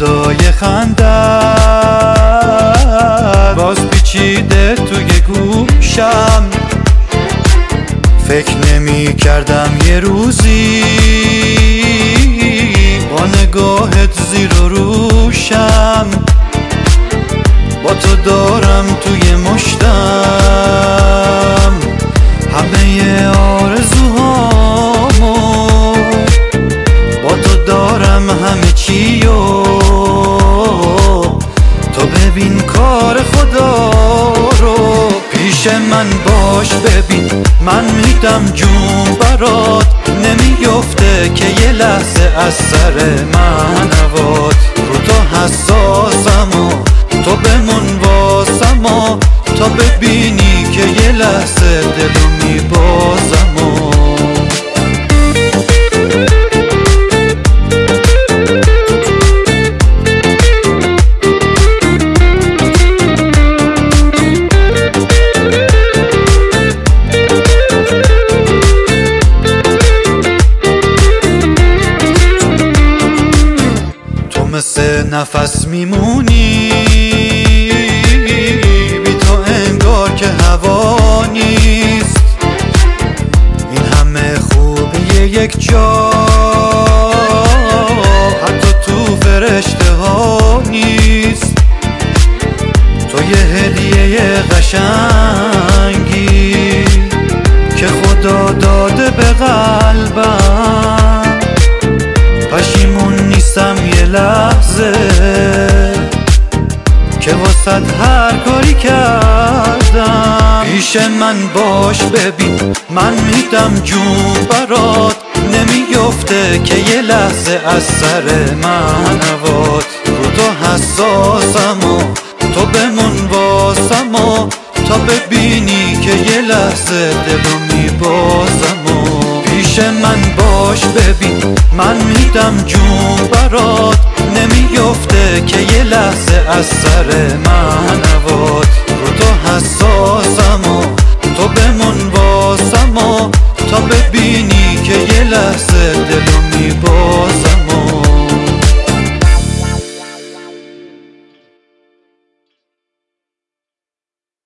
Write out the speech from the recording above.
صدای خنده باز پیچیده توی گوشم. فکر نمی کردم یه روزی با نگاهت زیر و روشم. با تو دارم توی مشتم همه آرزوهامو، با تو دارم همه چیو. تو ببین کار خدا رو، پیش من باش ببین من میدم جون برات. نمیفته که یه لحظه از سر من هوات. رو تو حساسم و تو بمون واسم و تا ببینی که یه لحظه دلو میبازم و مثل نفس میمونی بی تو انگار که هوا نیست. این همه خوبی یک جا حتی تو فرشته ها نیست. تو یه هدیه قشنگی که خدا داده به قلبم. پشیمون نیستم یه لحظه که واسد هر کاری کردم. پیش من باش ببین من میدم جون برات. نمیفته که یه لحظه از سر من هوات. رو تو حساسم و تو بمون واسم و تا ببینی که یه لحظه دلو میبازم و پیش من باش ببین من میدم جون برات. نمیفته که یه لحظه از سر من هوات. رو تو حساس